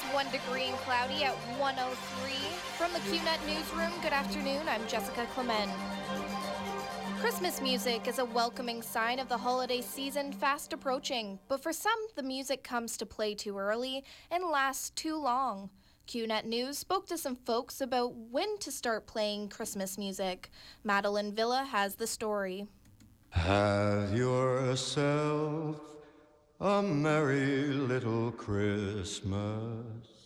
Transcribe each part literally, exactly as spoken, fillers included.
one degree and cloudy at one oh three. From the Q Net Newsroom, good afternoon, I'm Jessica Clement. Christmas music is a welcoming sign of the holiday season fast approaching, but for some, the music comes to play too early and lasts too long. Q Net News spoke to some folks about when to start playing Christmas music. Madeline Villa has the story. Have yourself a merry little Christmas.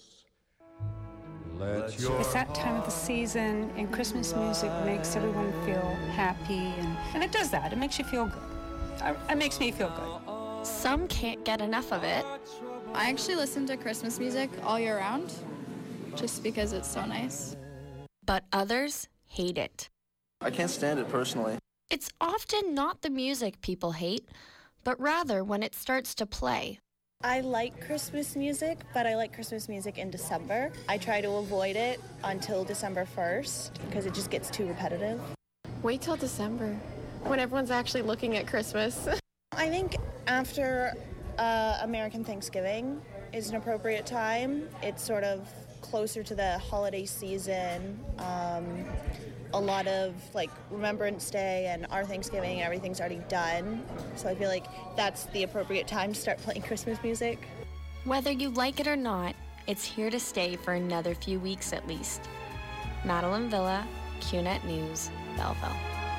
Let your it's that time of the season, and Christmas music makes everyone feel happy, and, and it does that. It makes you feel good. It makes me feel good. Some can't get enough of it. I actually listen to Christmas music all year round, just because it's so nice. But others hate it. I can't stand it personally. It's often not the music people hate, but rather when it starts to play. I like Christmas music, but I like Christmas music in December. I try to avoid it until December first because it just gets too repetitive. Wait till December, when everyone's actually looking at Christmas. I think after uh, American Thanksgiving is an appropriate time. It's sort of closer to the holiday season. Um, a lot of like Remembrance Day and our Thanksgiving, everything's already done. So I feel like that's the appropriate time to start playing Christmas music. Whether you like it or not, it's here to stay for another few weeks at least. Madeline Villa, Q Net News, Belleville.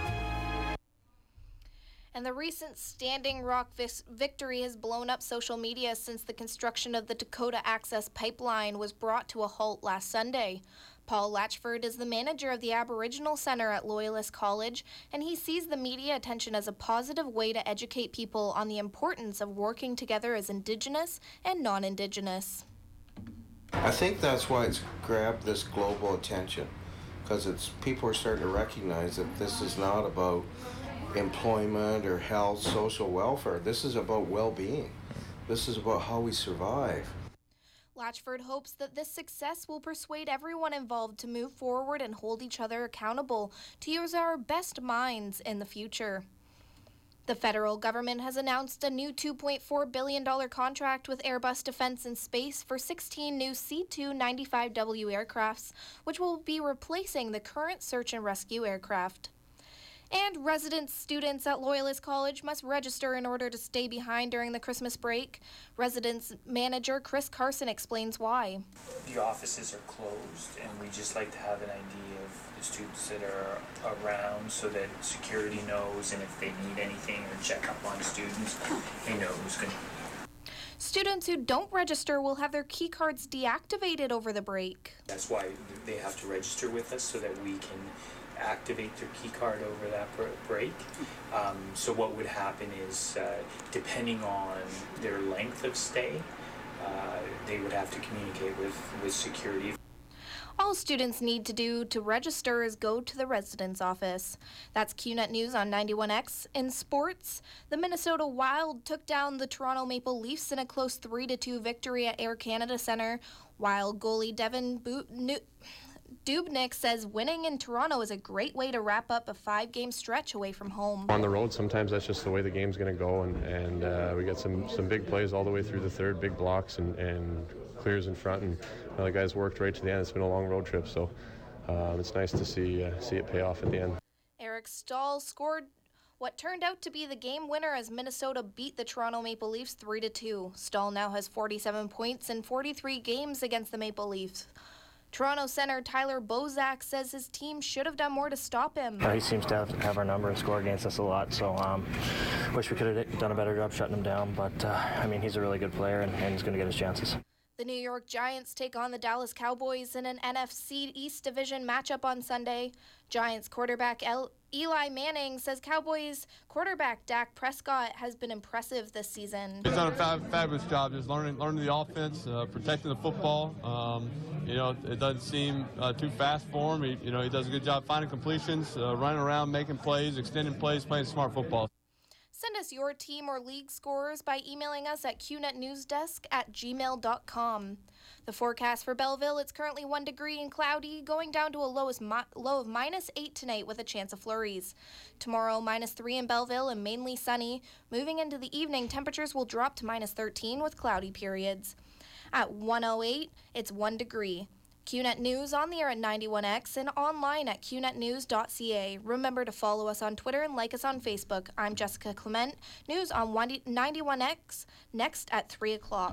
And the recent Standing Rock vis- victory has blown up social media since the construction of the Dakota Access Pipeline was brought to a halt last Sunday. Paul Latchford is the manager of the Aboriginal Center at Loyalist College, and he sees the media attention as a positive way to educate people on the importance of working together as Indigenous and non-Indigenous. I think that's why it's grabbed this global attention, because it's people are starting to recognize that this is not about employment or health, social welfare. This is about well-being. This is about how we survive. Latchford hopes that this success will persuade everyone involved to move forward and hold each other accountable to use our best minds in the future. The federal government has announced a new two point four billion dollars contract with Airbus Defence and Space for sixteen new C two ninety-five W aircrafts, which will be replacing the current search and rescue aircraft. And resident students at Loyalist College must register in order to stay behind during the Christmas break. Residence manager Chris Carson explains why. The offices are closed, and we just like to have an idea of the students that are around so that security knows, and if they need anything or check up on students, they know who's going to. Students who don't register will have their key cards deactivated over the break. That's why they have to register with us so that we can activate their key card over that break. Um, so what would happen is, uh, depending on their length of stay, uh, they would have to communicate with, with security. All students need to do to register is go to the residence office. That's Q Net News on ninety-one X. In sports, the Minnesota Wild took down the Toronto Maple Leafs in a close three to two victory at Air Canada Centre. Wild goalie Devin Bo- New- Dubnyk says winning in Toronto is a great way to wrap up a five-game stretch away from home. On the road, sometimes that's just the way the game's going to go, and, and uh, we got some, some big plays all the way through the third, big blocks and, and clears in front, and you know, the guys worked right to the end. It's been a long road trip, so um, it's nice to see uh, see it pay off at the end. Eric Stahl scored what turned out to be the game winner as Minnesota beat the Toronto Maple Leafs three to two. Stahl now has forty-seven points in forty-three games against the Maple Leafs. Toronto center Tyler Bozak says his team should have done more to stop him. Uh, he seems to have, have our number and score against us a lot, so um, wish we could have done a better job shutting him down, but uh, I mean, he's a really good player and, and he's going to get his chances. The New York Giants take on the Dallas Cowboys in an N F C East Division matchup on Sunday. Giants quarterback El- Eli Manning says Cowboys quarterback Dak Prescott has been impressive this season. He's done a fab- fabulous job just learning learning the offense, uh, protecting the football. Um, you know, it doesn't seem uh, too fast for him. He, you know, he does a good job finding completions, uh, running around, making plays, extending plays, playing smart football. Send us your team or league scores by emailing us at q net newsdesk at gmail dot com. The forecast for Belleville, it's currently one degree and cloudy, going down to a low, mi- low of minus eight tonight with a chance of flurries. Tomorrow, minus three in Belleville and mainly sunny. Moving into the evening, temperatures will drop to minus thirteen with cloudy periods. At one oh eight, it's one degree. Q net News on the air at ninety-one X and online at q net news dot c a. Remember to follow us on Twitter and like us on Facebook. I'm Jessica Clement. News on ninety-one X next at three o'clock.